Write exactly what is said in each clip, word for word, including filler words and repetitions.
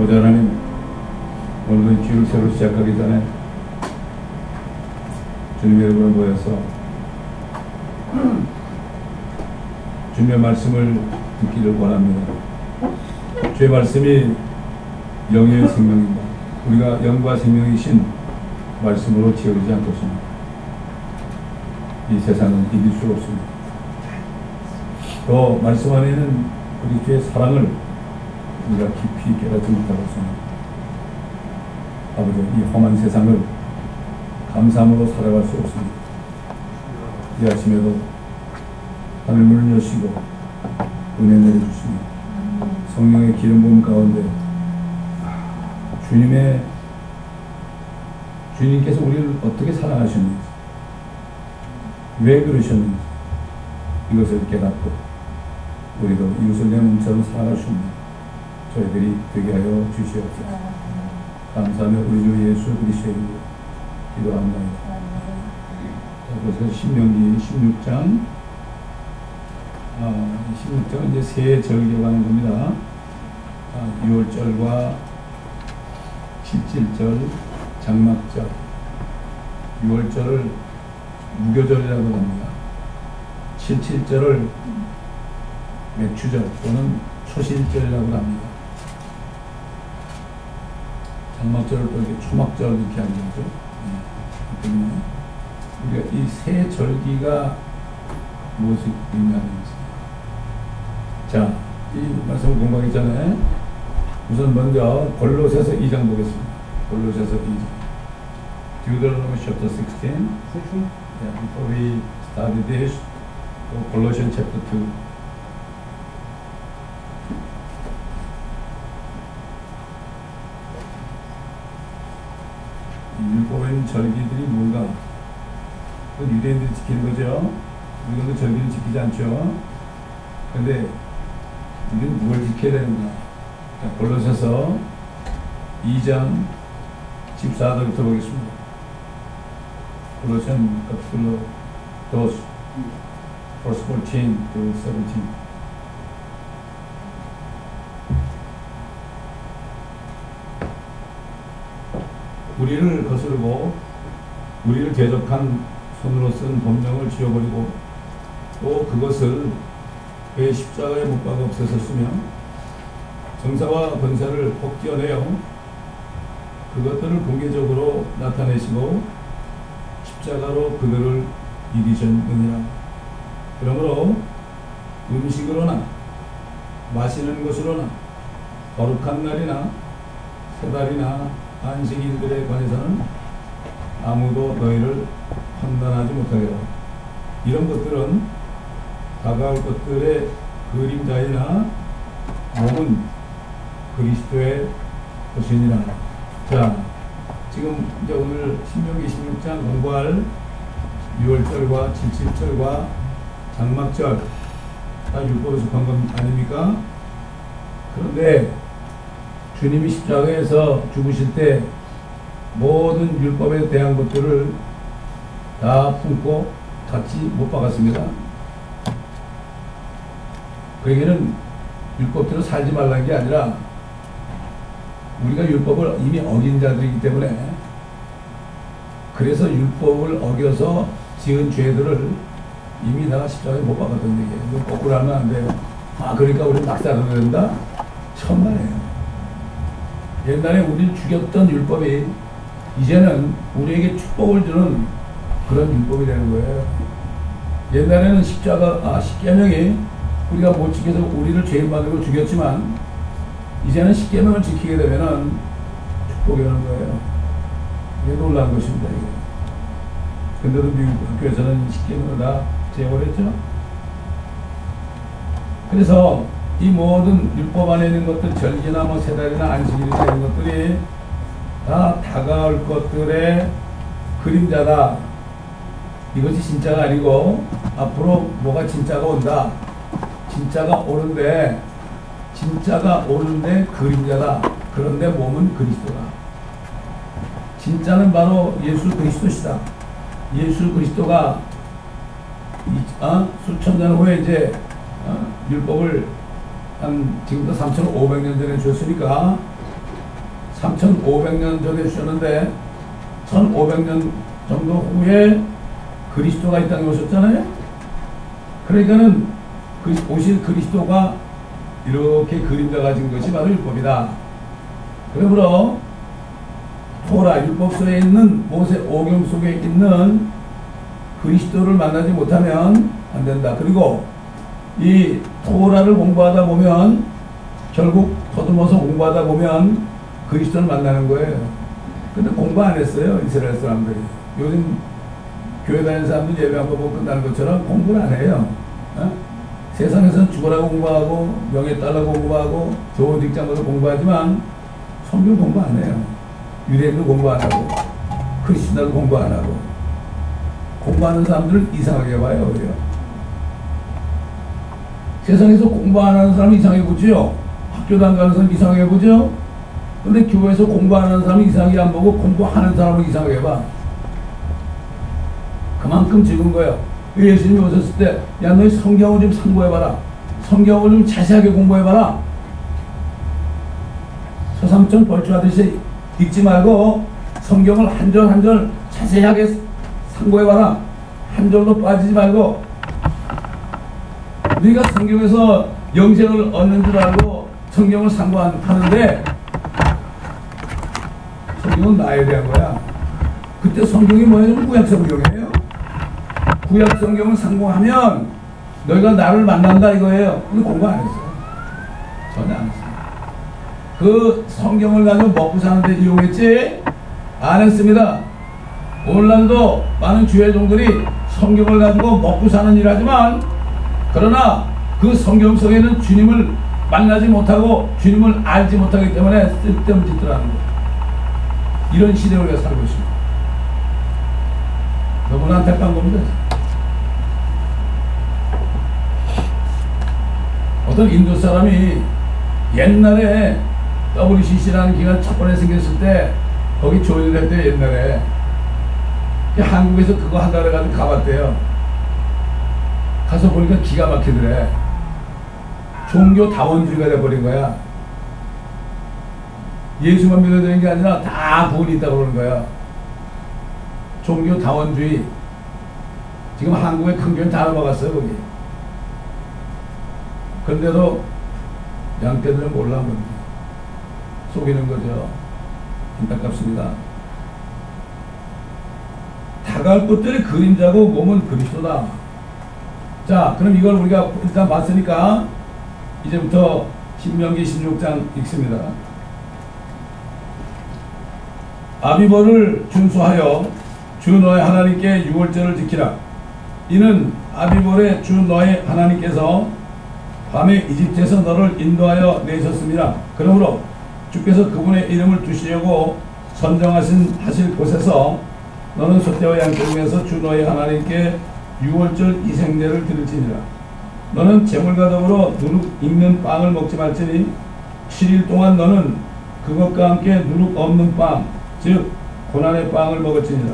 아버지 하나님, 오늘도 주를 새로 시작하기 전에 주님의 이름으로 모여서 주님의 말씀을 듣기를 원합니다. 주의 말씀이 영의 생명입니다. 우리가 영과 생명이신 말씀으로 지어지지 않겠습니다. 이 세상은 이길 수 없습니다. 또 말씀 안에는 우리 주의 사랑을 우리가 깊이 깨닫지 못하고 있습니다. 아버지, 이 험한 세상을 감사함으로 살아갈 수 없습니다. 이 아침에도 하늘 문을 여시고 은혜 내려주시며 성령의 기름 부음 가운데 주님의 주님께서 우리를 어떻게 사랑하셨는지, 왜 그러셨는지 이것을 깨닫고 우리도 이웃을 내 몸처럼 사랑할 수 있는 저희들이 되게 하여 주시옵소서. 감사하며 우리 주 예수 그리스도의 이름으로 기도합니다. 자, 그래서 신명기 십육 장, 아, 십육 장은 이제 새 절기에 관한 겁니다. 아, 유월절과 칠칠절, 장막절, 유월절을 무교절이라고 합니다. 칠칠절을 맥추절 또는 초실절이라고 합니다. 장막절을 또 이렇게 초막절 이렇게 하는 거죠. 네. 때문에 우리가 이 세 절기가 무엇을 의미하는지, 자, 이 말씀을 공부하기 전에 우선 먼저 골로새서 이 장 보겠습니다. 골로새서 이 장. Deuteronomy chapter sixteen. Yeah, before we study this, Colossians chapter two. 율법엔 절기들이 뭔가? 그건 유대인들이 지키는 거죠. 우리가 그 절기를 지키지 않죠. 그런데 우리는 뭘 지켜야 되는가? 자, 골로새서 이 장 십사 절부터 보겠습니다. 골로새는 capítulo two, verse fourteen to seventeen. 우리를 거스르고 우리를 대적한 손으로 쓴 법령을 지워버리고 또 그것을 왜 십자가에 못 박아 없애셨으며 정사와 권세를 벗겨내어 그것들을 공개적으로 나타내시고 십자가로 그들을 이기셨느니라. 그러므로 음식으로나 마시는 것으로나 거룩한 날이나 세 달이나 안식일들에 관해서는 아무도 너희를 판단하지 못하리라. 이런 것들은 다가올 것들의 그림자이나 몸은 그리스도의 것이니라. 자, 지금 이제 오늘 신명기 십육 장 공부할 유월절과 칠칠절과 장막절 다 율법에 속한 것 아닙니까? 그런데 주님이 십자가에서 죽으실 때 모든 율법에 대한 것들을 다 품고 같이 못 박았습니다. 그에게는 율법대로 살지 말라는 게 아니라 우리가 율법을 이미 어긴 자들이기 때문에, 그래서 율법을 어겨서 지은 죄들을 이미 다 십자가에 못 박았던 얘기예요. 거꾸로 하면 안 돼요. 아, 그러니까 우리는 낙사가 된다? 천만에요. 옛날에 우리를 죽였던 율법이 이제는 우리에게 축복을 주는 그런 율법이 되는 거예요. 옛날에는 십자가, 아, 십계명이 우리가 못 지켜서 우리를 죄인 만들고 죽였지만 이제는 십계명을 지키게 되면은 축복이 오는 거예요. 이게 놀라운 것입니다. 이게. 근데도 미국 학교에서는 십계명을 다 제거했죠. 그래서 이 모든 율법 안에 있는 것들, 절기나 뭐 세 달이나 안식일이나 이런 것들이 다 다가올 것들의 그림자다. 이것이 진짜가 아니고 앞으로 뭐가 진짜가 온다. 진짜가 오는데, 진짜가 오는데 그림자다. 그런데 몸은 그리스도다. 진짜는 바로 예수 그리스도시다. 예수 그리스도가 이, 어? 수천 년 후에 이제 어? 율법을 한 지금부터 삼천오백 년 전에 줬으니까 삼천오백 년 전에 주셨는데 천오백 년 정도 후에 그리스도가 이 땅에 오셨잖아요. 그러니까는 그 오실 그리스도가 이렇게 그림자 가진 것이 바로 율법이다. 그러므로 토라 율법서에 있는 모세 오경 속에 있는 그리스도를 만나지 못하면 안 된다. 그리고 이 토라를 공부하다 보면 결국 더듬어서 공부하다 보면 그리스도를 만나는 거예요. 근데 공부 안 했어요, 이스라엘 사람들이. 요즘 교회 다니는 사람들 예배 한번 보고 끝나는 것처럼 공부를 안 해요. 어? 세상에서는 죽으라고 공부하고 명예 달라고 공부하고 좋은 직장 가서 공부하지만 성경 공부 안 해요. 유대인도 공부 안 하고 크리스천도 공부 안 하고 공부하는 사람들을 이상하게 봐요. 그래요. 세상에서 공부 안 하는 사람이 이상하게 보죠. 학교도 안 가는 사람 이상하게 보죠. 근데 교회에서 공부 안 하는 사람이 이상하게 안 보고 공부하는 사람을 이상하게 봐. 그만큼 적은 거예요. 예수님이 오셨을 때, 야, 너희 성경을 좀 참고해봐라. 성경을 좀 자세하게 공부해봐라. 서삼천 벌초하듯이 읽지 말고 성경을 한 절 한 절 자세하게 참고해봐라. 한 절도 빠지지 말고. 네가 성경에서 영생을 얻는 줄 알고 성경을 상고하는데 성경은 나에 대한 거야. 그때 성경이 뭐예요? 구약 성경이에요. 구약 성경을 상고하면 너희가 나를 만난다 이거예요. 근데 공부 안 했어요. 전혀 안 했어요. 그 성경을 가지고 먹고 사는데 이용했지? 안 했습니다. 오늘날도 많은 주의 종들이 성경을 가지고 먹고 사는 일 하지만 그러나 그 성경 속에는 주님을 만나지 못하고 주님을 알지 못하기 때문에 쓸데없는 짓을 하는 거예요. 이런 시대에 우리가 살고 있습니다. 너무나 안타까운 겁니다. 어떤 인도 사람이 옛날에 더블유씨씨라는 기관 첫 번에 생겼을 때 거기 조인을 했대요. 옛날에 한국에서 그거 한다고 해가지고 가봤대요. 가서 보니까 기가 막히더래. 종교 다원주의가 돼버린 거야. 예수만 믿어야 되는 게 아니라 다 구원이 있다고 그러는 거야. 종교 다원주의. 지금 한국에 큰 교회 다 넘어갔어요, 거기. 그런데도 양떼들은 몰라 봅니다. 속이는 거죠. 안타깝습니다. 다가올 것들의 그림자고 몸은 그리스도다. 자, 그럼 이걸 우리가 일단 봤으니까 이제부터 신명기 십육 장 읽습니다. 아비벌을 준수하여 주 너의 하나님께 유월절을 지키라. 이는 아비벌의 주 너의 하나님께서 밤에 이집트에서 너를 인도하여 내셨습니다. 그러므로 주께서 그분의 이름을 두시려고 선정하신 하실 곳에서 너는 소떼와 양떼 중에서 주 너의 하나님께 유월절 이생제를 드릴지니라. 너는 제물과 더불어 누룩 있는 빵을 먹지 말지니 칠 일 동안 너는 그것과 함께 누룩 없는 빵, 즉 고난의 빵을 먹을지니라.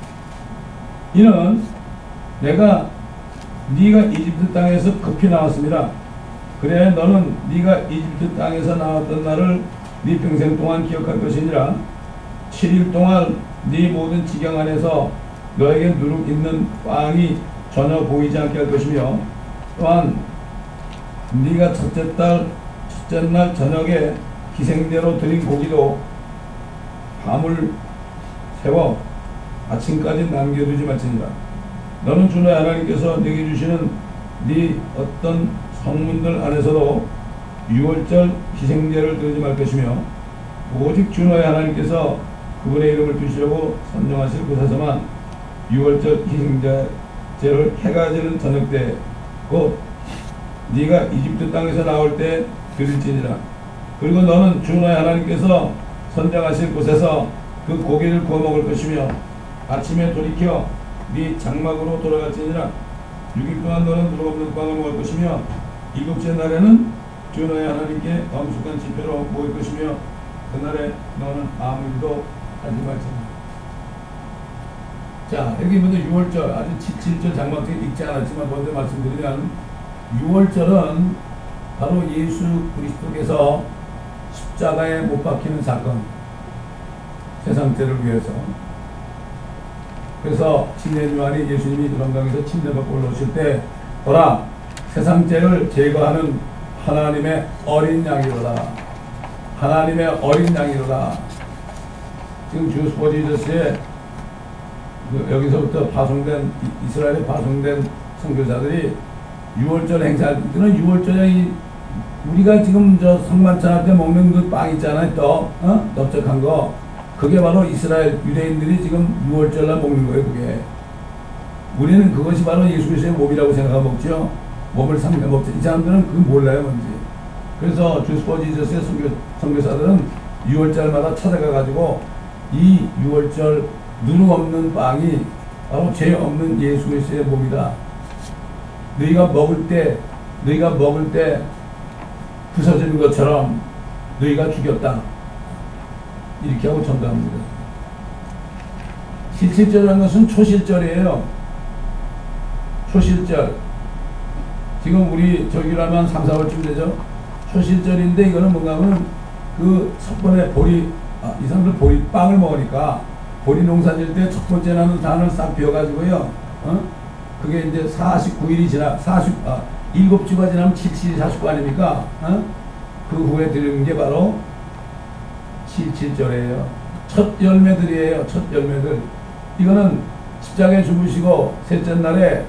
이는 내가 네가 이집트 땅에서 급히 나왔습니다. 그래 너는 네가 이집트 땅에서 나왔던 날을 네 평생 동안 기억할 것이니라. 칠 일 동안 네 모든 지경 안에서 너에게 누룩 있는 빵이 전혀 보이지 않게 할 것이며 또한 네가 첫째 달 첫째 날 저녁에 희생제로 드린 고기도 밤을 새워 아침까지 남겨두지 말지니라. 너는 주 너의 하나님께서 네게 주시는 네 어떤 성문들 안에서도 유월절 희생제를 드리지 말 것이며 오직 주 너의 하나님께서 그분의 이름을 두시려고 선정하실 곳에서만 유월절 희생제를 해가 지는 저녁 때 곧 네가 이집트 땅에서 나올 때 드릴지니라. 그리고 너는 주 너의 하나님께서 선정하실 곳에서 그 고기를 구워 먹을 것이며 아침에 돌이켜 네 장막으로 돌아갈지니라. 육 일 동안 너는 누룩 없는 빵을 먹을 것이며 일곱째 날에는 주 너의 하나님께 엄숙한 집회로 모일 것이며 그날에 너는 아무 일도 하지 말지니라. 자, 여기 먼저 유월절, 아주 칠 절 장막에 읽지 않았지만 먼저 말씀드리면 유월절은 바로 예수 그리스도께서 십자가에 못 박히는 사건, 세상 죄를 위해서. 그래서 침례 요한이 예수님이 요단강에서 침례 받고 올라오실 때 보라 세상 죄를 제거하는 하나님의 어린 양이로다. 하나님의 어린 양이로다. 지금 주스 포 지저스의 여기서부터 파송된 이스라엘에 파송된 선교사들이 유월절 행사, 이거는 유월절에 우리가 지금 저 성만찬할 때 먹는 그 빵 있잖아요. 떡, 어? 넓적한 거. 그게 바로 이스라엘 유대인들이 지금 유월절날 먹는 거예요. 그게. 우리는 그것이 바로 예수 그리스도의 몸이라고 생각하고 먹죠. 몸을 삼겨 먹죠. 이 사람들은 그건 몰라요, 뭔지. 그래서 주스 포 지저스의 선교, 선교사들은 유월절마다 찾아가가지고 이 유월절 누룩 없는 빵이 바로 죄 없는 예수 그리스도의 몸이다. 너희가 먹을 때, 너희가 먹을 때 부서지는 것처럼 너희가 죽였다. 이렇게 하고 전도합니다. 실질절이라는 것은 초실절이에요. 초실절. 지금 우리 저기라면 삼, 사월쯤 되죠. 초실절인데 이거는 뭔가 하면 그 첫 번에 보리, 아, 이 사람들 보리 빵을 먹으니까 보리 농사 질 때 첫 번째 나는 단을 싹 비워가지고요. 어? 그게 이제 사십구 일이 지나, 사십, 아, 일곱 주가 지나면 칠십이, 사십구 아닙니까? 어? 그 후에 드리는 게 바로 칠칠절이에요. 첫 열매들이에요. 첫 열매들. 이거는 십자가에 죽으시고 셋째 날에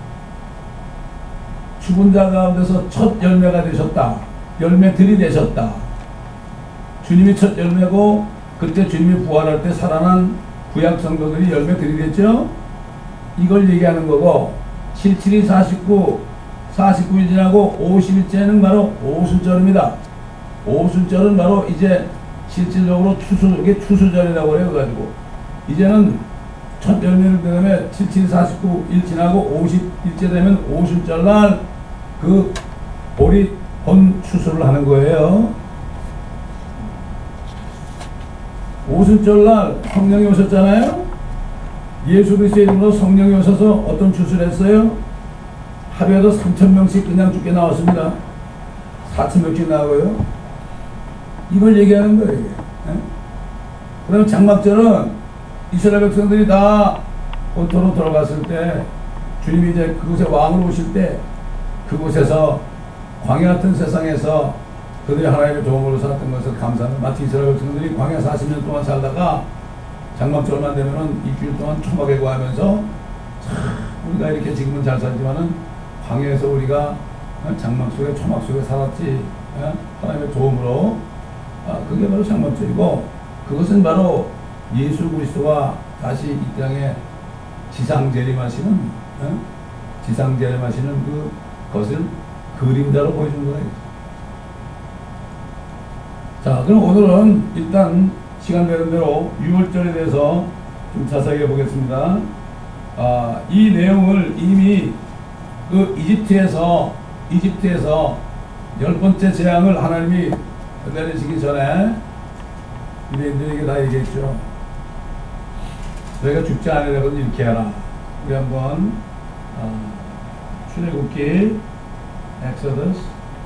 죽은 자 가운데서 첫 열매가 되셨다. 열매들이 되셨다. 주님이 첫 열매고 그때 주님이 부활할 때 살아난 구약 성도들이 열매들이 됐죠. 이걸 얘기하는 거고 칠칠이 사십구, 사십구 일 지나고 오십 일째는 바로 오순절입니다. 오순절은 바로 이제 실질적으로 추수, 이게 추수절이라고 해요. 가지고 이제는 첫 열매를 되면 칠칠, 사십구 일 지나고 오십 일째 되면 오순절 날 그 보리 본 추수를 하는 거예요. 오순절 날 성령이 오셨잖아요. 예수 그리스도의 이름으로 성령이 오셔서 어떤 추수를 했어요? 하루에도 삼천 명씩 그냥 죽게 나왔습니다. 사천 명씩 나오고요. 이걸 얘기하는 거예요. 이게. 그럼 장막절은 이스라엘 백성들이 다 본토로 돌아갔을 때 주님이 이제 그곳에 왕으로 오실 때 그곳에서 광야 같은 세상에서 그들이 하나님의 도움으로 살았던 것을 감사하는, 마치 이스라엘 백성들이 광야 사십 년 동안 살다가 장막절만 되면은 일주일 동안 초막에 구하면서 참 우리가 이렇게 지금은 잘 살지만은 광야에서 우리가 장막 속에 초막 속에 살았지, 하나님의 도움으로. 아, 그게 바로 장막절이고, 그것은 바로 예수 그리스도가 다시 이 땅에 지상 재림하시는, 어? 지상 재림하시는 그 것을 그림자로 보여준 거예요. 자, 그럼 오늘은 일단 시간 되는 대로 유월절에 대해서 좀 자세하게 보겠습니다. 아, 이 내용을 이미 그 이집트에서 이집트에서 열 번째 재앙을 하나님이 내리시기 전에 유대인들에게 다 얘기했죠. 너희가 죽지 않으려거든 이렇게 해라. 우리 한번 어, 출애굽기 엑소더스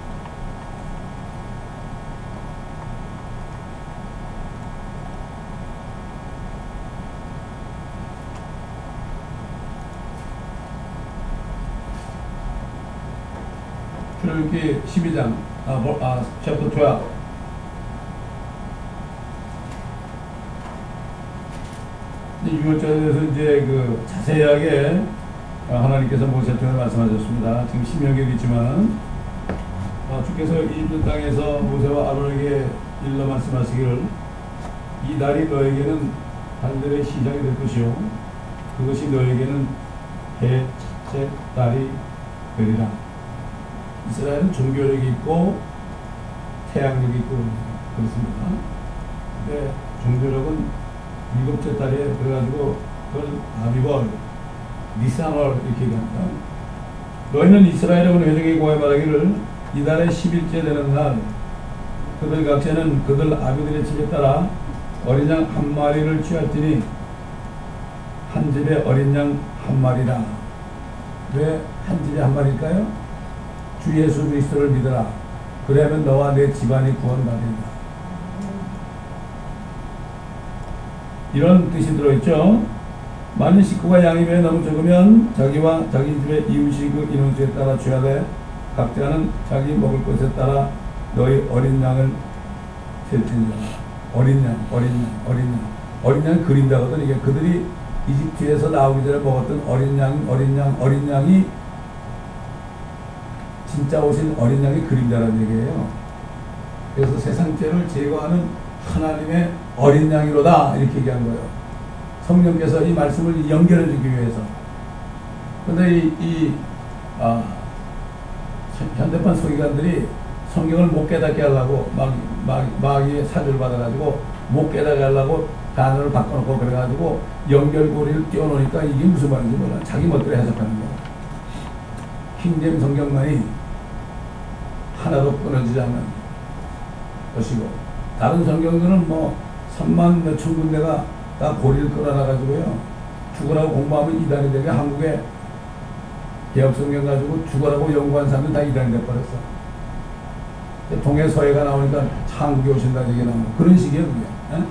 출애굽기 십이 장 아, 뭐, 아, 챕터 십이. 유월절에 대해서 이제 그 자세하게 하나님께서 모세를 통해 말씀하셨습니다. 지금 신명기에 있지만 아, 주께서 이집트 땅에서 모세와 아론에게 일러 말씀하시기를 이 날이 너에게는 달들의 시작이 될 것이요 그것이 너에게는 해 첫째 달이 되리라. 이스라엘은 종교력이 있고 태양력이 있고 그렇습니다. 근데 종교력은 일곱째 달에 그래가지고 그걸 아비벌, 니산월 이렇게 얘기합니다. 너희는 이스라엘의 회중에게 고하여 말하기를 이 달의 십 일째 되는 날 그들 각자는 그들 아비들의 집에 따라 어린 양 한 마리를 취할지니 한 집에 어린 양 한 마리라. 왜 한 집에 한 마리일까요? 주 예수 그리스도를 믿어라. 그러면 너와 내 집안이 구원받는다. 이런 뜻이 들어있죠. 만일 식구가 양이면 너무 적으면 자기와 자기 집의 이웃이 그 인원수에 따라 줘야 돼. 각자는 자기 먹을 것에 따라 너희 어린 양을 셀지니라. 어린 양, 어린 양, 어린 양. 어린 양 그림자거든. 이게 그들이 이집트에서 나오기 전에 먹었던 어린 양, 어린 양, 어린 양이 진짜 오신 어린 양의 그림자라는 얘기예요. 그래서 세상 죄를 제거하는 하나님의 어린 양이로다 이렇게 얘기한 거예요. 성령께서 이 말씀을 연결해 주기 위해서. 근데 이, 이 아, 현대판 서기관들이 성경을 못 깨닫게 하려고 막, 막, 마귀의 사주를 받아가지고 못 깨닫게 하려고 단어를 바꿔놓고 그래가지고 연결고리를 띄워놓으니까 이게 무슨 말인지 몰라. 자기 멋대로 해석하는 거야. 킹제임 성경만이 하나도 끊어지지 않는 것이고, 다른 성경들은 뭐 삼만 몇천 군데가 다 고리를 끌어놔가지고요, 죽으라고 공부하면 이단이 되게 한국에 개혁성경 가지고 죽으라고 연구한 사람들 다 이단이 돼버렸어. 동해 서해가 나오니까 한국에 오신다는 얘기 나오고 그런 식이에요 그게. 에?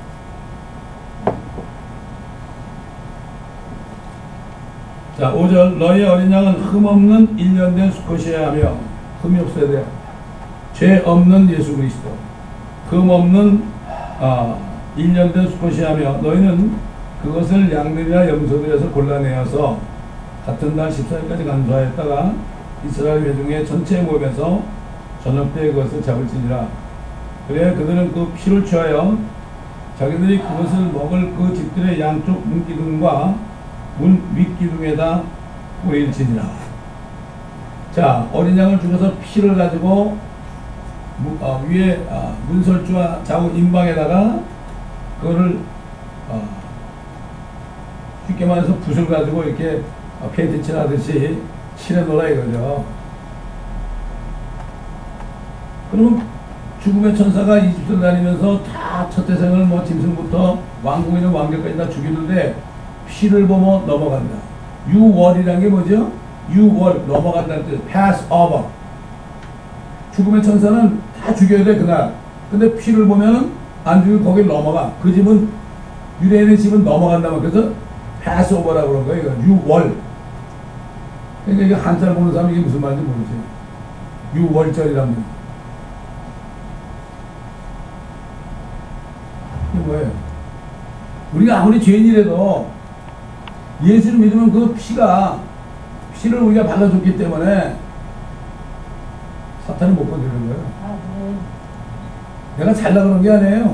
자, 오 절 너희 어린 양은 흠없는 일년된 수컷이어야 하며, 흠이 없어야 돼요. 죄 없는 예수 그리스도, 흠 없는 아, 일년된 수컷이어야 하며, 너희는 그것을 양들이나 염소들에서 골라내어서 같은 날 십사일까지 간수하였다가 이스라엘 회중의 전체 모임에서 저녁 때에 그것을 잡을지니라. 그래 그들은 그 피를 취하여 자기들이 그것을 먹을 그 집들의 양쪽 문기둥과 문 윗기둥에다 뿌릴지니라. 자, 어린 양을 죽여서 피를 가지고 무, 어, 위에 어, 문설주와 좌우 임방에다가 그거를 어, 쉽게 말해서 붓을 가지고 이렇게 어, 페인트 칠하듯이 칠해놓으라 이거죠. 그러면 죽음의 천사가 이집트를 다니면서 다 첫 태생을 뭐 짐승부터 왕궁에 있는 왕족까지 다 죽이는데 피를 보면 넘어간다. 유월이라는 게 뭐죠? 유월, 넘어간다는 뜻. pass over. 죽음의 천사는 다 죽여야 돼 그날. 근데 피를 보면 안 죽이고 거길 넘어가. 그 집은, 유대인의 집은 넘어간다면, 그래서 pass over라고 그런 거예요. 이거 유월. 그러니까 이게 한자를 보는 사람이 이게 무슨 말인지 모르지. 유월절이란 말. 이게 뭐예요? 우리가 아무리 죄인이라도 예수를 믿으면 그 피가, 피를 우리가 발라줬기 때문에 사탄이 못 건드리는 거예요. 아, 네. 내가 잘나 그런 게 아니에요.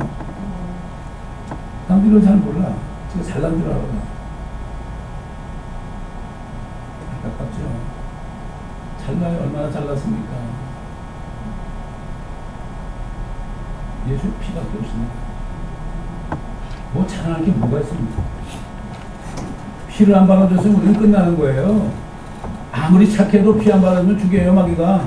남들은 잘 몰라. 제가 잘난 줄 알아. 안타깝죠. 잘나요? 얼마나 잘났습니까? 예수 피밖에 없습니다. 뭐 자랑할 게 뭐가 있습니까? 피를 안 발라줬으면 우리는 끝나는 거예요. 아무리 착해도 피 안 발라주면 죽여요, 마귀가.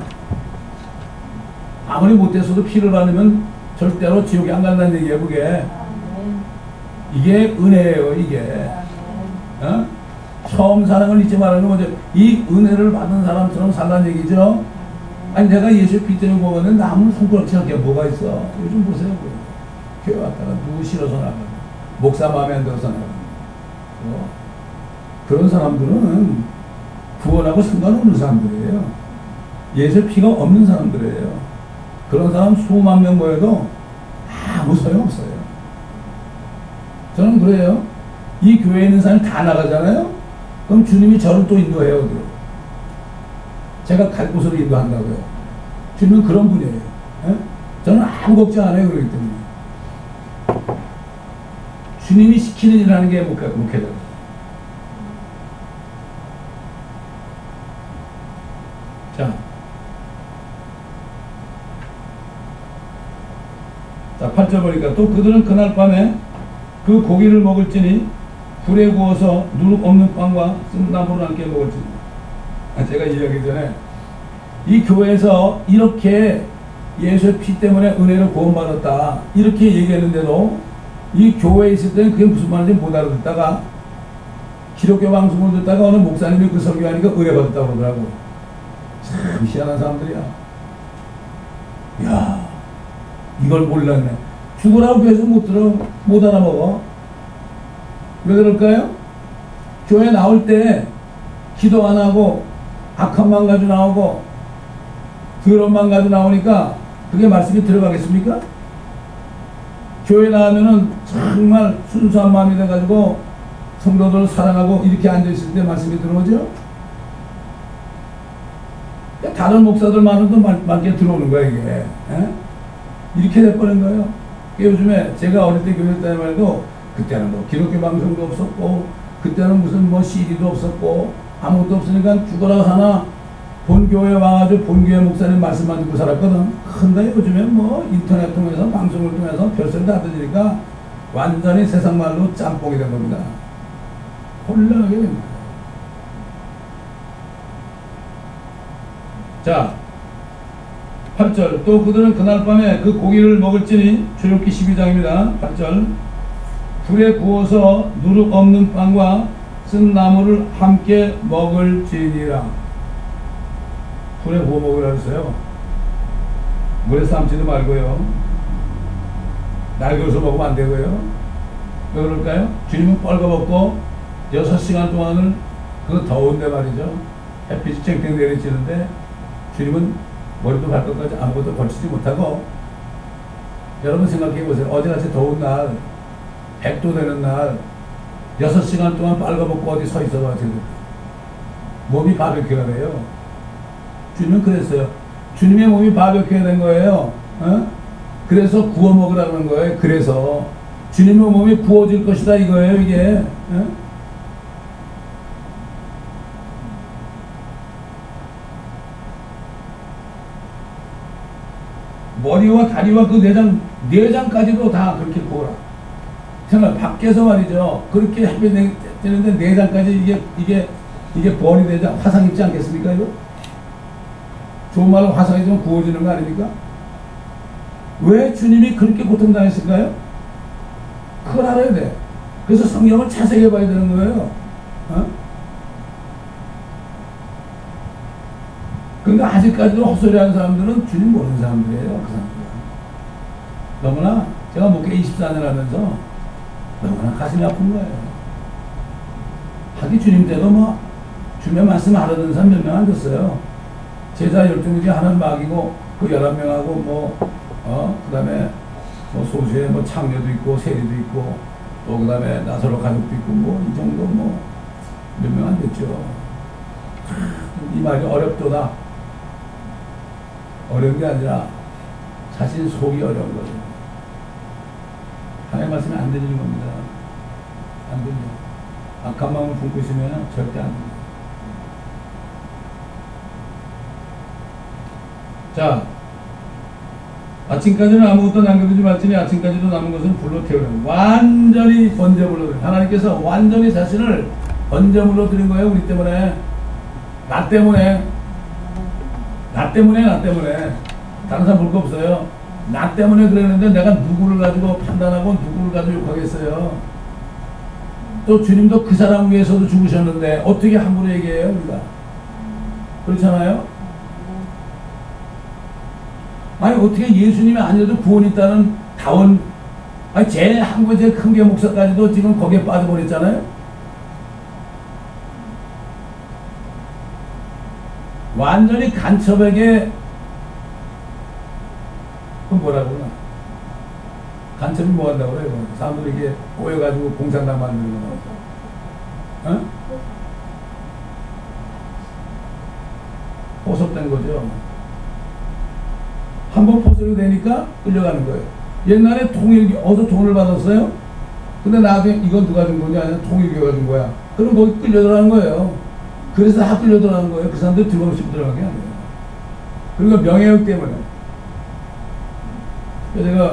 아무리 못됐어도 피를 바르면 절대로 지옥에 안 간다는 얘기예요, 그게. 이게 은혜예요, 이게. 어? 처음 사랑을 잊지 말라는 거죠. 이 은혜를 받은 사람처럼 살라는 얘기죠. 아니, 내가 예수 피 때문에 먹었는데 아무 손가락질 할 게 뭐가 있어. 요즘 보세요. 교회 왔다가 누구 싫어서 나가고, 목사 마음에 안 들어서 나가고. 어? 그런 사람들은 구원하고 상관없는 사람들이에요. 예수 피가 없는 사람들이에요. 그런 사람 수만 명 모여도 아무 소용없어요. 저는 그래요. 이 교회에 있는 사람이 다 나가잖아요. 그럼 주님이 저를 또 인도해요, 어디로? 제가 갈 곳으로 인도한다고요. 주님은 그런 분이에요. 에? 저는 아무 걱정 안 해요, 그렇기 때문에. 주님이 시키는 일을 하는 게 목회자예요. 자, 자, 팔 절 보니까 또 그들은 그날 밤에 그 고기를 먹을지니 불에 구워서 누룩 없는 빵과 쓴나물을 함께 먹을지니. 아, 제가 이야기 전에 이 교회에서 이렇게 예수의 피 때문에 은혜를 구원받았다 이렇게 얘기했는데도 이 교회에 있을 때는 그게 무슨 말인지 못 알아듣다가 기독교 방송을 듣다가 어느 목사님이 그 설교하니까 은혜 받았다고 그러더라고. 참 희한한 사람들이야. 야, 이걸 몰랐네. 죽으라고 계속 못 들어, 못 알아먹어. 왜 그럴까요? 교회 나올 때 기도 안 하고 악한 만 가지고 나오고 더러운 만 가지고 나오니까 그게 말씀이 들어가겠습니까? 교회 나오면은 정말 순수한 마음이 돼가지고 성도들을 사랑하고 이렇게 앉아있을 때 말씀이 들어오죠? 다른 목사들만으로도 맞게 들어오는 거야, 이게. 에? 이렇게 돼버린 거예요. 요즘에 제가 어릴 때 교회 때 말도 그때는 뭐 기독교 방송도 없었고, 그때는 무슨 뭐 씨디도 없었고, 아무것도 없으니까 죽어라 사나 본교회 와가지고 본교회 목사님 말씀만 듣고 살았거든. 근데 요즘에 뭐 인터넷 통해서 방송을 통해서 별소리 다 들으니까 완전히 세상 말로 짬뽕이 된 겁니다. 혼란하게 됩니다. 자, 팔 절. 또 그들은 그날 밤에 그 고기를 먹을지니 출애굽기 십이 장입니다. 팔 절. 불에 구워서 누룩 없는 빵과 쓴 나물을 함께 먹을지니라. 불에 구워 먹으라 했어요. 물에 삶지도 말고요. 날개서 먹으면 안 되고요. 왜 그럴까요? 주님은 뻘거벗고 여섯 시간 동안을 그 더운데 말이죠. 햇빛이 쨍쨍 내리치는데 주님은 머리도 발끝까지 아무것도 걸치지 못하고, 여러분 생각해 보세요. 어제같이 더운 날, 백 도 되는 날, 여섯 시간 동안 빨가벗고 어디 서 있어봐. 몸이 바베큐가 돼요. 주님은 그랬어요. 주님의 몸이 바베큐가 된 거예요. 어? 그래서 구워 먹으라는 거예요. 그래서 주님의 몸이 구워질 것이다 이거예요, 이게. 어? 머리와 다리와 그 내장, 내장까지도 다 그렇게 구워라. 정말 밖에서 말이죠. 그렇게 햇빛 내는데 내장까지 이게, 이게, 이게 번이 되지, 화상 입지 않겠습니까, 이거? 좋은 말로 화상이 좀 구워지는 거 아닙니까? 왜 주님이 그렇게 고통당했을까요? 그걸 알아야 돼. 그래서 성경을 자세히 봐야 되는 거예요. 어? 근데 아직까지도 헛소리하는 사람들은 주님 모르는 사람들이에요. 그 사람들. 너무나 제가 목회 이십사 년 하면서 너무나 가슴이 아픈 거예요. 하기 주님 때도 뭐 주님의 말씀 알아듣는 사람 몇 명 안 됐어요. 제자 열두 명 중에 하나는 마귀고 그 열한 명하고 뭐 어? 그 다음에 뭐 소수에 뭐 창녀도 있고 세리도 있고 또 그 다음에 나사로 가족도 있고 뭐 이 정도 뭐 몇 명 안 됐죠. 이 말이 어렵도다. 어려운 게 아니라 자신 속이 어려운 거죠. 하나님의 말씀이 안 들리는 겁니다. 안 들려. 악한 마음을 품고 있으면 절대 안 들려. 자, 아침까지는 아무것도 남겨두지 말지니 아침까지도 남은 것은 불로 태우려. 완전히 번제물로 드린. 하나님께서 완전히 자신을 번제물로 드린 거예요. 우리 때문에. 나 때문에. 나 때문에 나 때문에. 다른 사람 볼 거 없어요. 나 때문에 그랬는데 내가 누구를 가지고 판단하고 누구를 가지고 욕하겠어요. 또 주님도 그 사람 위해서도 죽으셨는데 어떻게 함부로 얘기해요 우리가. 그렇잖아요. 아니 어떻게 예수님이 아니어도 구원이 있다는 다원, 아니 제일 한국의 제일 큰 게 목사까지도 지금 거기에 빠져버렸잖아요. 완전히 간첩에게 그 뭐라고 그러나 간첩이 뭐 한다고 그래요. 사람들이 이게 꼬여가지고 공산당 만드는 거. 어? 포섭된 거죠. 한번 포섭이 되니까 끌려가는 거예요. 옛날에 통일교, 어디서 돈을 받았어요? 근데 나중에 이건 누가 준 거냐? 아니면 통일교가 준 거야. 그럼 거기 끌려들어가는 거예요. 그래서 다 끌려들어가는 거예요. 그 사람들 들어가고 싶어 들어간 게 아니에요. 그리고 명예욕 때문에. 제가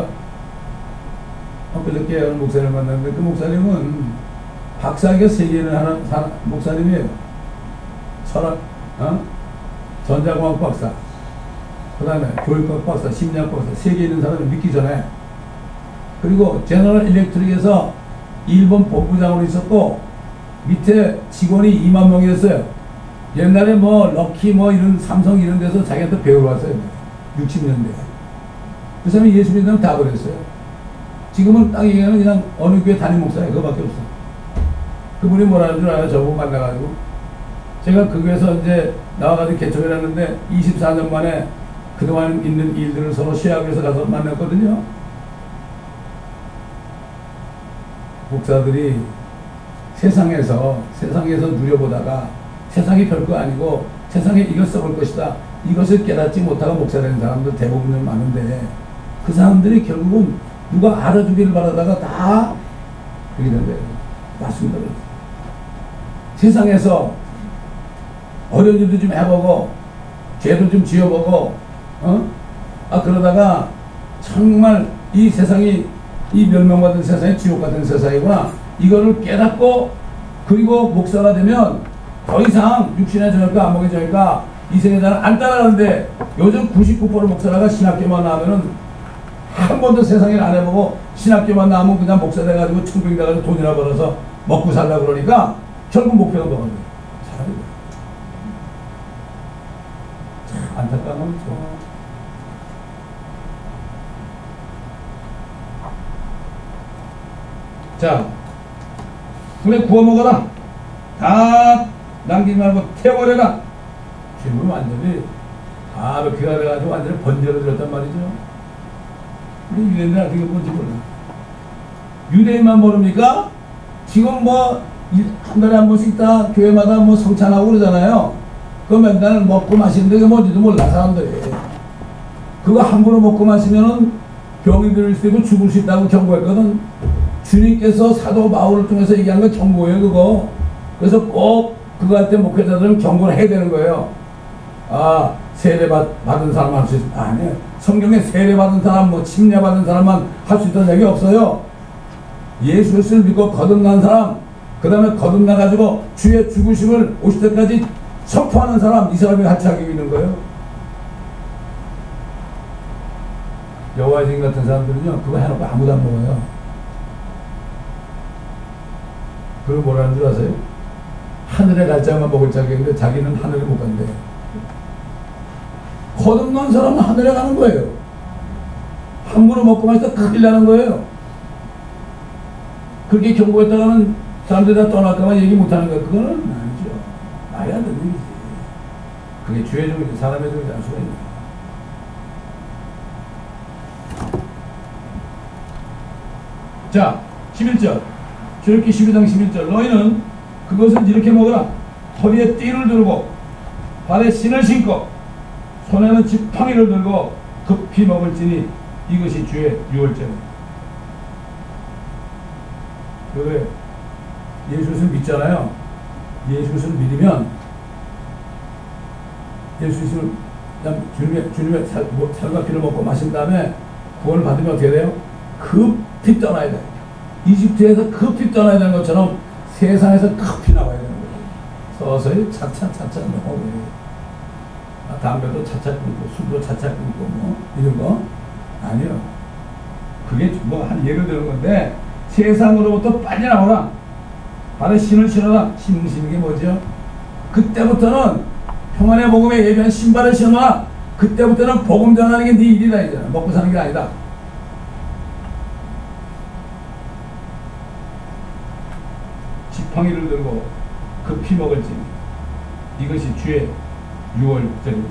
엊그저께 어느 목사님을 만났는데 그 목사님은 박사학위 세 개는 하는 목사님이에요. 철학, 어? 전자공학 박사, 그 다음에 교육학 박사, 심리학 박사, 세 개 있는 사람을 믿기 전에. 그리고 제너럴 일렉트릭에서 일본 본부장으로 있었고 밑에 직원이 이만 명이었어요. 옛날에 뭐 럭키 뭐 이런 삼성 이런 데서 자기한테 배우러 왔어요. 육십 년대. 그 사람이 예수 믿으면 다 그랬어요. 지금은 딱 얘기하면 그냥 어느 교회 담임 목사예요. 그거밖에 없어. 그분이 뭐라는 줄 알아요? 저보고 만나가지고. 제가 그 교회에서 이제 나와가지고 개척을 했는데 이십사 년 만에 그동안 있는 일들을 서로 시합해서 가서 만났거든요. 목사들이 세상에서, 세상에서 누려보다가 세상이 별거 아니고 세상에 이것 써볼 것이다. 이것을 깨닫지 못하고 목사 되는 사람들 대부분 많은데 그 사람들이 결국은 누가 알아주기를 바라다가 다 그렇게 된 거예요. 맞습니다. 세상에서 어려운 일도 좀 해보고 죄도 좀 지어보고 어? 아 그러다가 정말 이 세상이 이 멸망받은 세상이 지옥 같은 세상이구나 이거를 깨닫고 그리고 목사가 되면 더 이상 육신의 정욕과 안목의 정욕과 이생의 자는 안 따라가는데 요즘 구십구 퍼센트 목사가 신학교만 나오면은 한 번도 세상에 안 해보고 신학교만 나오면 그냥 목사 돼가지고 청빙 돼가지고 돈이나 벌어서 먹고 살려고 그러니까 결국 목표가 뭐가 돼요? 사람이 돼요. 참 안타까운 거죠. 자, 그래 구워 먹어라. 다 남기지 말고 태워버려라. 지금 완전히 다 이렇게 가가지고 완전히 번제를 드렸단 말이죠. 우리 유대인들 그게 뭔지 몰라. 유대인만 모릅니까? 지금 뭐 한 달에 한 번씩 다 교회마다 뭐 성찬하고 그러잖아요. 그거 맨날 먹고 마시는데 그게 뭔지도 몰라 사람들이. 그거 함부로 먹고 마시면은 병이 들을 수 있고 죽을 수 있다고 경고했거든. 주님께서 사도 바울을 통해서 얘기한 건 경고예요 그거. 그래서 꼭 그거 할 때 목회자들은 경고를 해야 되는 거예요. 아 세례 받, 받은 사람만 할 수 있다. 아니에요. 성경에 세례 받은 사람 뭐 침례 받은 사람만 할 수 있다는 얘기 없어요. 예수 그리스도를 믿고 거듭난 사람 그 다음에 거듭나가지고 주의 죽으심을 오실 때까지 선포하는 사람 이 사람이 같이 하고 있는 거예요. 여호와의 증인 같은 사람들은요 그거 해놓고 아무도 안 먹어요. 그리고 뭐라는 줄 아세요? 하늘에 갈 자만 먹을 자격인데 자기는 하늘에 못 간대요. 거듭난 사람은 하늘에 가는 거예요. 함부로 먹고 마시다 큰일 나는 거예요. 그렇게 경고했다가는 사람들이 다 떠날까봐 얘기 못하는 거예요. 그거는 아니죠. 말이 안 되는 얘기지. 그게 주의 종이지 사람의 종이지 알 수가 있나. 자, 십일 절. 출애굽기 십이 장 십일 절. 너희는 그것을 이렇게 먹으라. 허리에 띠를 두르고 발에 신을 신고 손에는 지팡이를 들고 급히 먹을지니 이것이 주의 유월절이다. 그 예수를 믿잖아요. 예수를 믿으면 예수를 그냥 주님의 주님의 살, 뭐, 살과 피를 먹고 마신 다음에 구원을 받으면 어떻게 돼요? 급히 떠나야 돼. 이집트에서 급히 떠나야 되는 것처럼 세상에서 급히 나와야 되는 거예요. 서서히 차차차차 먹어요. 아, 담배도 차차 끊고 술도 차차 끊고 뭐 이런 거 아니요. 그게 뭐 한 예를 드는 건데 세상으로부터 빠져나오라. 발에 신을 신어라. 신는 신는 게 뭐죠? 그때부터는 평안의 복음에 예비한 신발을 신어라. 그때부터는 복음 전하는 게 네 일이다 이잖아. 먹고 사는 게 아니다. 지팡이를 들고 급히 먹을지 이것이 주의 유월절입니다.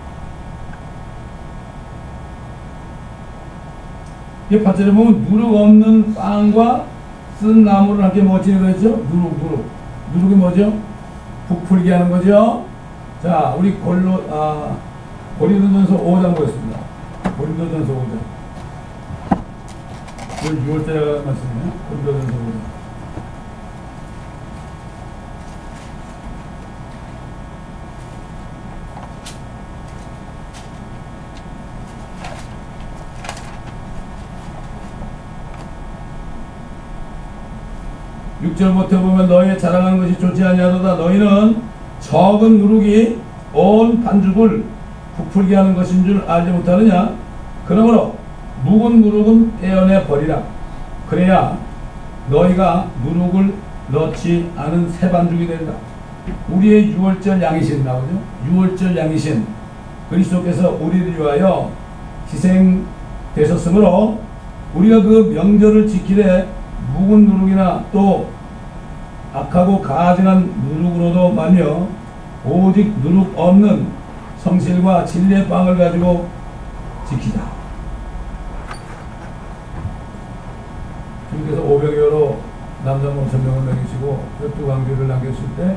이 팔 절에 보면 누룩 없는 빵과 쓴 나무를 함께 먹었지 그랬죠? 누룩 누룩 누룩이 뭐죠? 부풀게 하는 거죠. 자 우리 골로 아 고린도전서 오 장 보겠습니다. 고린도전서 오 장 오늘 유월절에 말씀이에요. 고린도전서 오 장 육 절부터 보면 너희의 자랑하는 것이 좋지 아니하도다. 너희는 적은 누룩이 온 반죽을 부풀게 하는 것인 줄 알지 못하느냐. 그러므로 묵은 누룩은 떼어내 버리라. 그래야 너희가 누룩을 넣지 않은 새 반죽이 된다. 우리의 유월절 양이신 나오죠. 유월절 양이신 그리스도께서 우리를 위하여 희생되셨으므로 우리가 그 명절을 지키되 묵은 누룩이나 또 악하고 가증한 누룩으로도 말며 오직 누룩 없는 성실과 진리의 빵을 가지고 지키자. 주님께서 오백여로 남자 오천 명을 먹이시고 열두 강조를 남겼을 때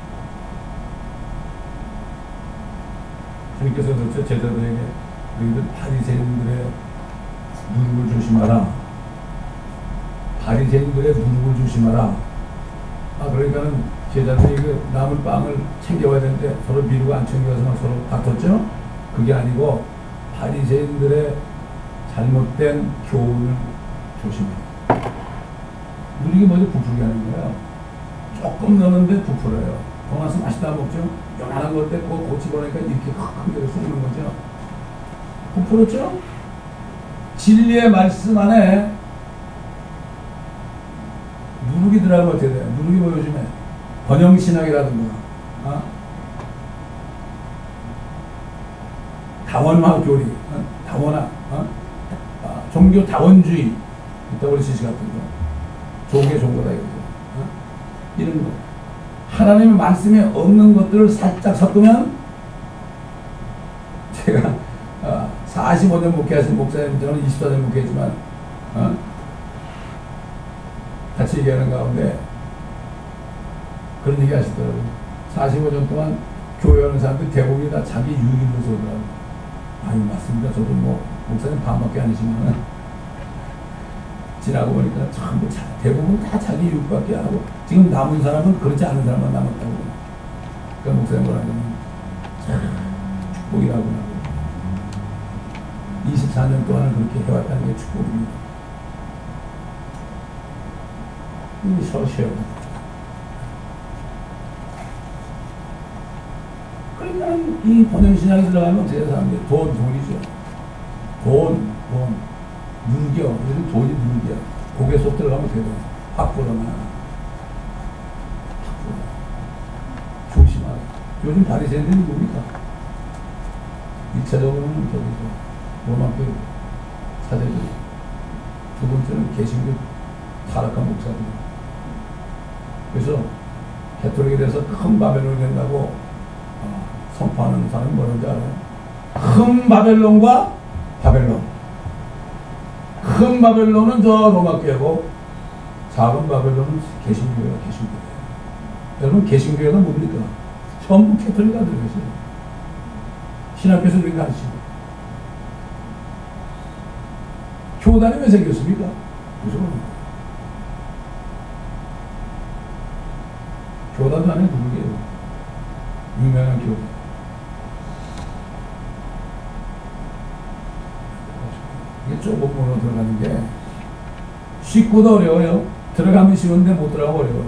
주님께서 그렇죠. 제자들에게 너희들 바리새인들의 누룩을 조심하라. 바리새인들의 누룩을 조심하라. 아 그러니까는 제자들이 그 남은 빵을 챙겨와야 되는데 서로 미루고 안 챙겨와서 막 서로 다퉜죠. 그게 아니고 바리새인들의 잘못된 교훈을 조심해라. 누룩이 뭐죠? 부풀게 하는 거예요. 조금 넣는데 부풀어요. 도나스 맛있다 먹죠? 요만한 것때 그거 고치보니까 이렇게 큰 게 쏟는 거죠. 부풀었죠? 진리의 말씀 안에 누룩이 들어가면 어떻게 돼요? 누룩이 뭐 요즘에 번영신학이라든가 어? 다원화 교리, 어? 다원화, 어? 아, 종교 다원주의 더블유씨씨 같은 거 좋은 게 좋은 거다 이거죠. 어? 이런 거 하나님의 말씀에 없는 것들을 살짝 섞으면 제가 어, 사십오 년 목회하신 목사님, 저는 이십사 년 목회했지만 어? 같이 얘기하는 가운데 그런 얘기 하시더라고요. 사십오 년 동안 교회하는 사람들 대부분이 다 자기 유익을 위해서 오더라고요. 아니 맞습니다. 저도 뭐 목사님 반밖에 아니지만 지나고 보니까 전부 자, 대부분 다 자기 유익밖에 안 하고 지금 남은 사람은 그렇지 않은 사람만 남았다고. 그러니까 목사님 뭐라냐면 축복이라고 하고 이십사 년 동안을 그렇게 해왔다는 게 축복입니다. 이 서시오. 그러니까 이 번영신학이 들어가면 어떻게 사람들이 돈, 돈이죠. 돈, 돈. 누겨. 요즘 돈이 누겨. 고개 속 들어가면 어떻게 돼요? 확 불어나. 확 불어나. 조심하라. 요즘 바리새인들이 뭡니까? 일 차적으로는 저기서 로마교 사제들. 두 번째는 개신교 타락한 목사들. 그래서 개토릭에 대해서 큰 바벨론이 된다고 어, 선포하는 사람이 뭐라는지 알아요? 큰 바벨론과 바벨론. 큰 바벨론은 저 로마교회고 작은 바벨론은 개신교회가 개신교회예요. 여러분 개신교회가 뭡니까? 전부 캐톨릭 아들 계세요. 신학교에서 우리 가르치고 교단이 왜 생겼습니까? 그죠? 교단도 안에 누구게요? 유명한 교회. 이게 조금 문으로 들어가는 게 쉽고도 어려워요. 들어가면 쉬운데 못 들어가고 어려워요.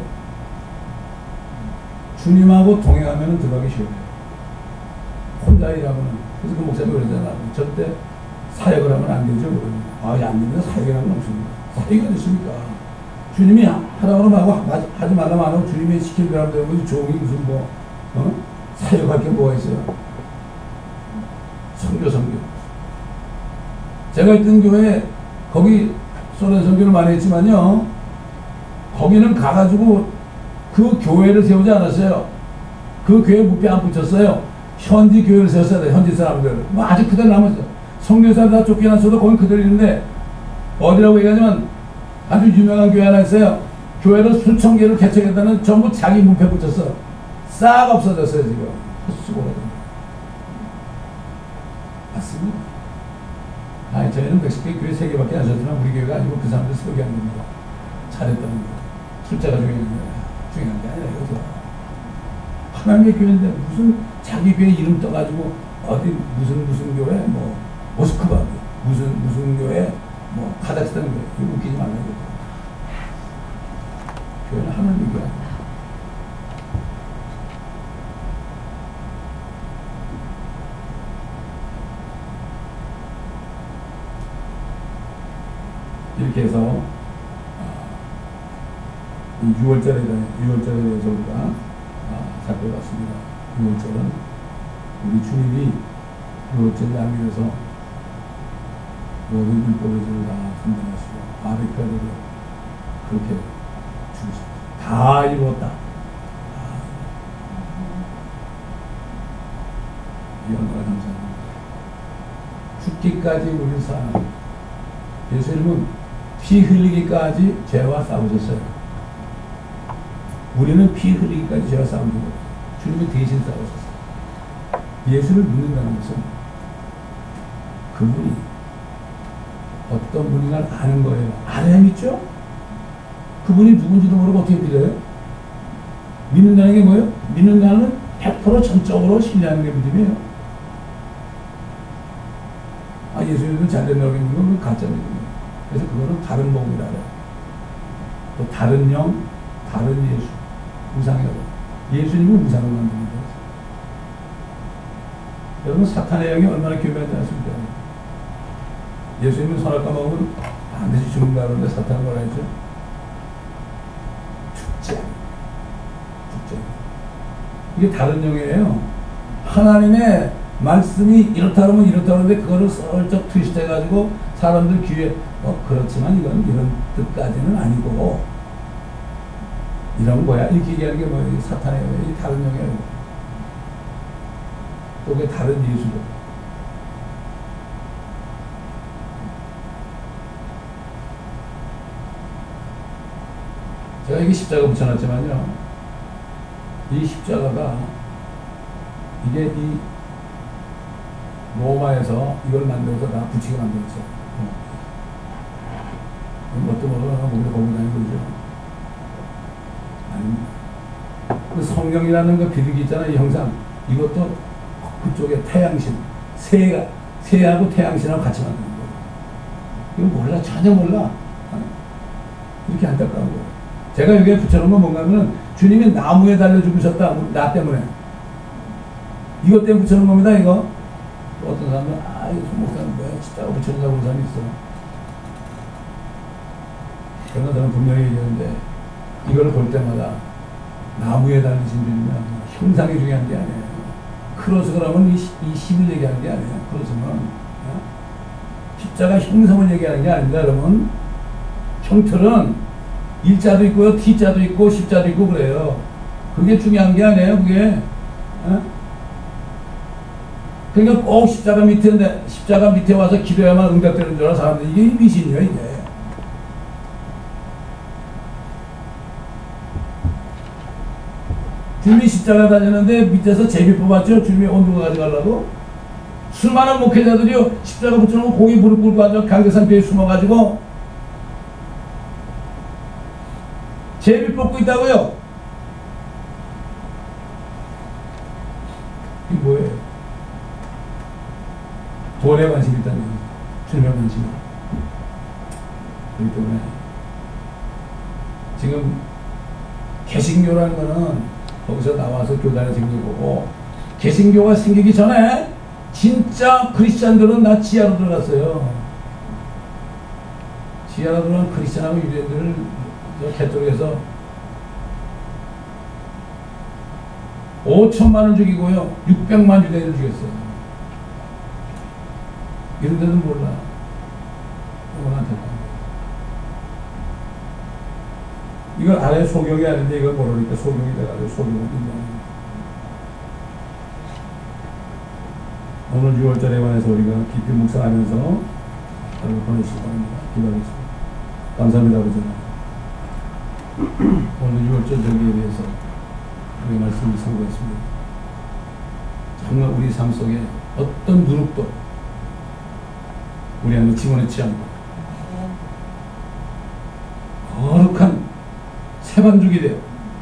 주님하고 동행하면 들어가기 쉬워요. 혼자 일하면. 그래서 그 목사님이 그러잖아요. 절대 사역을 하면 안 되죠. 아, 안 되면 사역을 하면 없습니다. 사역이 어디 있습니까? 주님이 하라고 하면 하고 하지 말라면 안 하고 주님이 시킨 대로 하면 되는 거지. 종이 무슨 뭐 어? 사역할 게 뭐가 있어요? 선교 선교. 제가 있던 교회 거기 소련 선교를 많이 했지만요. 거기는 가가지고 그 교회를 세우지 않았어요. 그 교회 묵비 안 붙였어요. 현지 교회를 세웠어야 돼요. 현지 사람들. 뭐 아직 그대로 남았어요. 선교사들 다 쫓겨났어도 거기 그대로 있는데 어디라고 얘기하냐면 아주 유명한 교회 하나 있어요. 교회를 수천 개를 개척했다는 전부 자기 문패 붙였어. 싹 없어졌어요 지금. 헛수고라고. 맞습니다. 아니 저희는 백십 개 교회 세 개밖에 안 하셨지만 우리 교회가 아니고 그 사람들 쓰게 하는 겁니다. 잘했다는 거. 숫자가 중요한 거야. 중요한 게 아니라 이거죠. 하나님의 교회인데 무슨 자기 교회 이름 떠가지고 어디 무슨 무슨 교회 뭐 모스크바 무슨 무슨 교회 뭐 카자흐스탄 교회 이거 웃기지 말라고 그러죠. 교회는 하나님의 교회. 이렇게 해서 이 유월절에 유월절에 대해서 우리가 살펴봤습니다. 유월절은 우리 주님이 유월절 양육에서 모든 율법의 죄를 다 감당하시고 바리카드를 그렇게 죽으셨습니다. 다 이루었다. 이 얼마나 감사합니다. 죽기까지 우리 사랑. 예수님은 피 흘리기까지 죄와 싸우셨어요. 우리는 피 흘리기까지 죄와 싸우는 거예요. 주님이 대신 싸우셨어요. 예수를 믿는다는 것은 그분이 어떤 분인가를 아는 거예요. 알아야 믿죠? 그분이 누군지도 모르고 어떻게 믿어요? 믿는다는 게 뭐예요? 믿는다는 백 퍼센트 전적으로 신뢰하는 게 믿음이에요. 아, 예수님은 잘된다고 믿는 건 가짜 믿음이에요. 그래서 그거는 다른 복음이라 해요. 또 다른 영, 다른 예수, 우상이라고. 예수님은 우상을 만듭니다. 여러분, 사탄의 영이 얼마나 교묘한지 아십니까? 예수님은 선악과 먹으면 반드시 죽는다 그러는데 사탄은 뭐라 했죠? 죽지 않아. 죽지 않아. 이게 다른 영이에요. 하나님의 말씀이 이렇다 그러면 이렇다 그러는데 그거를 슬쩍 트위스트해가지고 사람들 귀에 어 그렇지만 이건 이런 뜻까지는 아니고 이런 거야 이렇게 얘기하는 게 뭐예요? 사탄의 영이에요. 이 다른 영이에요. 또 그게 다른 예수도. 제가 이게 십자가 붙여놨지만요. 이 십자가가 이게 이 로마에서 이걸 만들어서 다 붙이게 만들었어요. 뭣도 모르나 목에 걸고 다니고 그러죠. 아닙니다. 그 성경이라는 그 비둘기 있잖아요. 이 형상. 이것도 그쪽에 태양신, 새가, 새하고 태양신하고 같이 만드는 거예요. 이거 몰라. 전혀 몰라. 이렇게 안타까운 거예요. 제가 여기에 붙여놓은 건 뭔가 하면 주님이 나무에 달려 죽으셨다. 나 때문에. 이것 때문에 붙여놓은 겁니다. 이거. 또 어떤 사람은 아 이거 목사는 뭐야 진짜가 붙여놓는다고 그런 사람이 있어. 그러나 저는 분명히 얘기하는데 이걸 볼 때마다 나무에 달리신 주님은 형상이 중요한 게 아니에요. 크로스를 하면 이, 이 힘을 얘기하는 게 아니에요. 크로스는 어? 십자가 형상을 얘기하는 게 아닙니다. 여러분 형틀은 일자도 있고요, T자도 있고 십자도 있고 그래요. 그게 중요한 게 아니에요. 그게 어? 그러니까 꼭 십자가 밑에 십자가 밑에 와서 기도해야만 응답되는 줄 알아 사람들이. 이게 미신이에요. 이게 주님이 십자가 다니는데 밑에서 제비 뽑았죠. 주님이 온도가 가져가려고 수많은 목회자들이요 십자가 붙여놓고 고기 무릎 꿇고 앉아 강대산 벽에 숨어가지고 제비 뽑고 있다고요. 이게 뭐예요? 돈에 관심이 있다는 거예요. 주님의 관심이. 그렇기 때문에 지금 개신교라는 거는 거기서 나와서 교단이 생긴 거고, 개신교가 생기기 전에 진짜 크리스찬들은 다 지하로 들어갔어요. 지하로 들어간 크리스찬하고 유대인들을 개토릭에서 오천만을 죽이고요 육백만 유대인을 죽였어요. 이런 데는 몰라. 이걸 안에 소경이 아닌데 이걸 모르니까 소경이 돼가지고 소경을 인정합니다. 오늘 유월절에 관해서 우리가 깊이 묵상하면서 하루 보내시기 바랍니다. 기도하겠습니다. 감사합니다. 오늘 유월절 절기에 대해서 우리 말씀을 상고했습니다. 정말 우리 삶 속에 어떤 누룩도 우리 안에 집어넣지 않고 거룩한 새반죽이 되어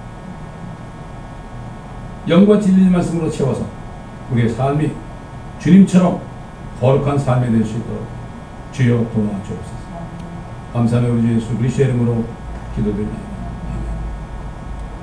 영과 진리의 말씀으로 채워서 우리의 삶이 주님처럼 거룩한 삶이 될 수 있도록 주여 도와주옵소서. 감사하며 우리 주 예수 그리스도의 이름으로 기도드립니다.